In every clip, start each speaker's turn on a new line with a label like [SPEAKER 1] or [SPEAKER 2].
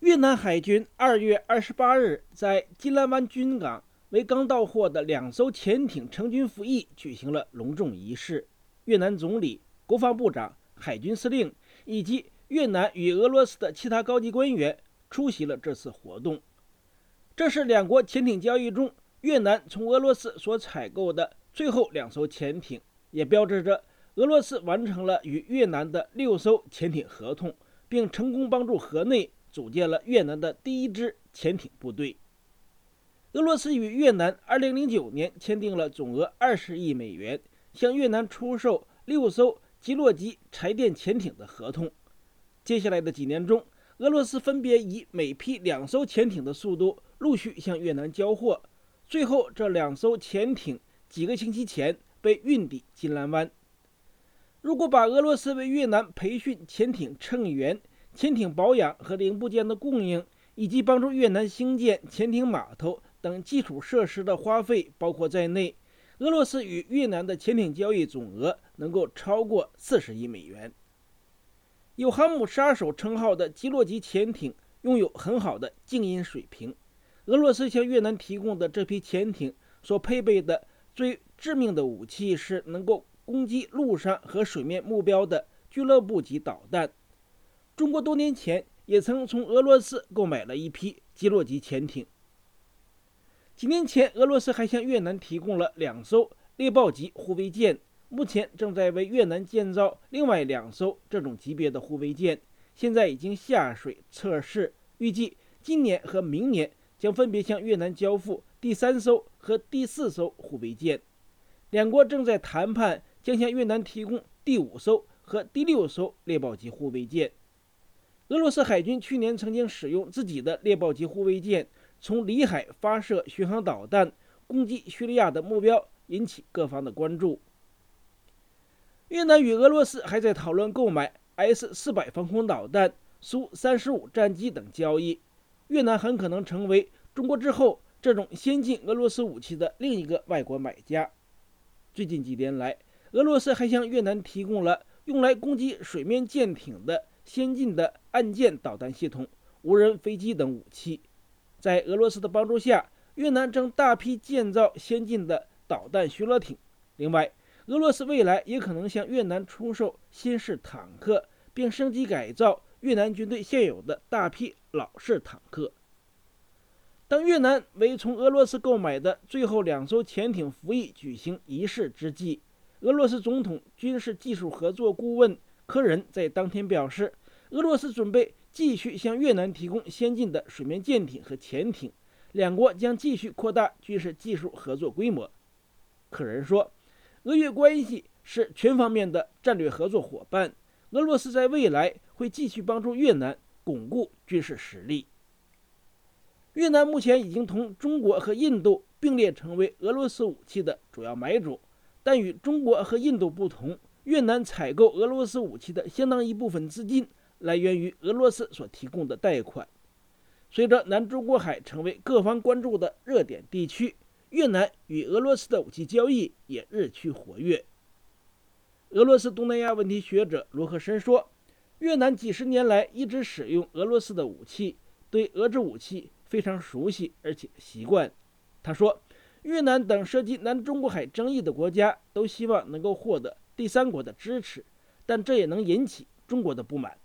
[SPEAKER 1] 越南海军2月28日在金兰湾军港为刚到货的2艘潜艇成军服役举行了隆重仪式。越南总理、国防部长、海军司令以及越南与俄罗斯的其他高级官员出席了这次活动。这是两国潜艇交易中越南从俄罗斯所采购的最后2艘潜艇，也标志着俄罗斯完成了与越南的6艘潜艇合同，并成功帮助河内组建了越南的第1支潜艇部队。俄罗斯与越南2009年签订了总额20亿美元，向越南出售6艘基洛级柴电潜艇的合同。接下来的几年中，俄罗斯分别以每批2艘潜艇的速度陆续向越南交货，最后这2艘潜艇几个星期前被运抵金兰湾。如果把俄罗斯为越南培训潜艇乘员、潜艇保养和零部件的供应，以及帮助越南兴建潜艇码头等基础设施的花费包括在内，俄罗斯与越南的潜艇交易总额能够超过40亿美元。有航母杀手称号的基洛级潜艇拥有很好的静音水平。俄罗斯向越南提供的这批潜艇所配备的最致命的武器是能够攻击陆上和水面目标的俱乐部级导弹。中国多年前也曾从俄罗斯购买了一批基洛级潜艇。几年前，俄罗斯还向越南提供了2艘猎豹级护卫舰，目前正在为越南建造另外2艘这种级别的护卫舰，现在已经下水测试，预计今年和明年将分别向越南交付第3艘和第4艘护卫舰。两国正在谈判将向越南提供第5艘和第6艘猎豹级护卫舰。俄罗斯海军去年曾经使用自己的猎豹级护卫舰从里海发射巡航导弹攻击叙利亚的目标，引起各方的关注。越南与俄罗斯还在讨论购买 S-400 防空导弹、苏35战机等交易。越南很可能成为中国之后这种先进俄罗斯武器的另一个外国买家。最近几年来，俄罗斯还向越南提供了用来攻击水面舰艇的先进的岸舰导弹系统、无人飞机等武器。在俄罗斯的帮助下，越南正大批建造先进的导弹巡逻艇。另外，俄罗斯未来也可能向越南出售新式坦克，并升级改造越南军队现有的大批老式坦克。当越南为从俄罗斯购买的最后2艘潜艇服役举行仪式之际，俄罗斯总统军事技术合作顾问科仁在当天表示，俄罗斯准备继续向越南提供先进的水面舰艇和潜艇，两国将继续扩大军事技术合作规模。科仁说，俄越关系是全方面的战略合作伙伴，俄罗斯在未来会继续帮助越南巩固军事实力。越南目前已经同中国和印度并列成为俄罗斯武器的主要买主，但与中国和印度不同，越南采购俄罗斯武器的相当一部分资金来源于俄罗斯所提供的贷款。随着南中国海成为各方关注的热点地区，越南与俄罗斯的武器交易也日趋活跃。俄罗斯东南亚问题学者罗克申说，越南几十年来一直使用俄罗斯的武器，对俄制武器非常熟悉而且习惯。他说，越南等涉及南中国海争议的国家都希望能够获得第三国的支持，但这也能引起中国的不满。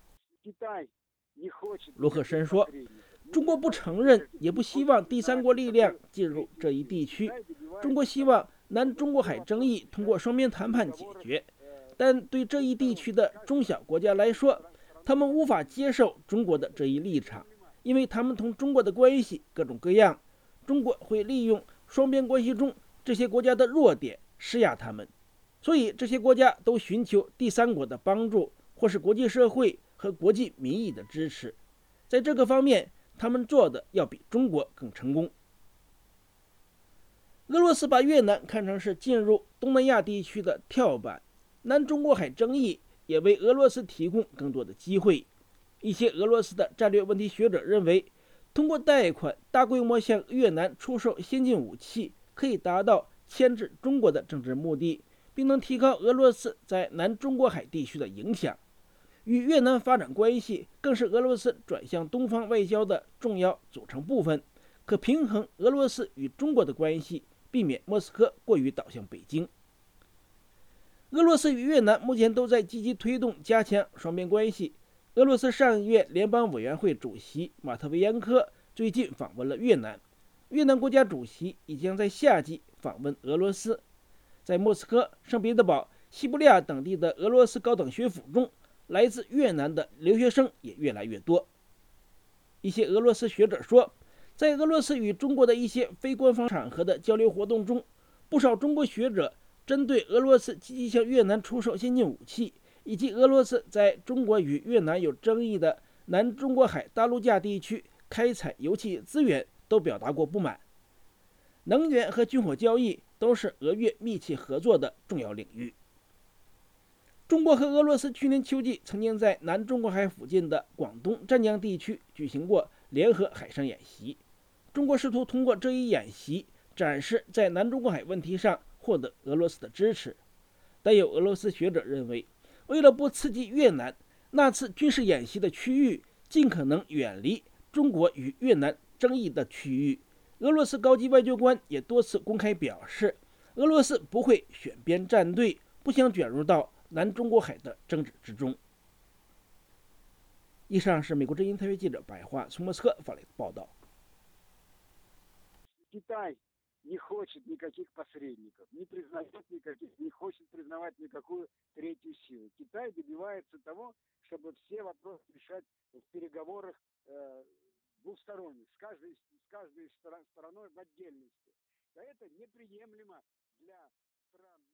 [SPEAKER 1] 罗克申说，中国不承认也不希望第三国力量进入这一地区，中国希望南中国海争议通过双边谈判解决，但对这一地区的中小国家来说，他们无法接受中国的这一立场，因为他们同中国的关系各种各样，中国会利用双边关系中这些国家的弱点施压他们，所以这些国家都寻求第三国的帮助，或是国际社会和国际民意的支持。在这个方面，他们做的要比中国更成功。俄罗斯把越南看成是进入东南亚地区的跳板，南中国海争议也为俄罗斯提供更多的机会。一些俄罗斯的战略问题学者认为，通过贷款大规模向越南出售先进武器，可以达到牵制中国的政治目的，并能提高俄罗斯在南中国海地区的影响。 与越南发展关系更是俄罗斯转向东方外交的重要组成部分，可平衡俄罗斯与中国的关系，避免莫斯科过于倒向北京。俄罗斯与越南目前都在积极推动加强双边关系。俄罗斯上院联邦委员会主席马特维延科最近访问了越南，越南国家主席已将在夏季访问俄罗斯。在莫斯科、圣彼得堡、西伯利亚等地的俄罗斯高等学府中，来自越南的留学生也越来越多。一些俄罗斯学者说，在俄罗斯与中国的一些非官方场合的交流活动中，不少中国学者针对俄罗斯积极向越南出售先进武器，以及俄罗斯在中国与越南有争议的南中国海大陆架地区开采油气资源，都表达过不满。能源和军火交易都是俄越密切合作的重要领域。中国和俄罗斯去年秋季曾经在南中国海附近的广东、湛江地区举行过联合海上演习。中国试图通过这一演习展示在南中国海问题上获得俄罗斯的支持。但有俄罗斯学者认为，为了不刺激越南，那次军事演习的区域尽可能远离中国与越南争议的区域。俄罗斯高级外交官也多次公开表示，俄罗斯不会选边站队，不想卷入到南中国海的争执之中。以上是美国之音特约记者白桦从莫斯科发来的报道。
[SPEAKER 2] Китай не хочет никаких посредников, не признает никаких, не хочет признавать никакую третью силу. Китай добивается того, чтобы все вопросы решать в переговорах двухсторонних, с каждой стороной в отдельности. А это неприемлемо для стран.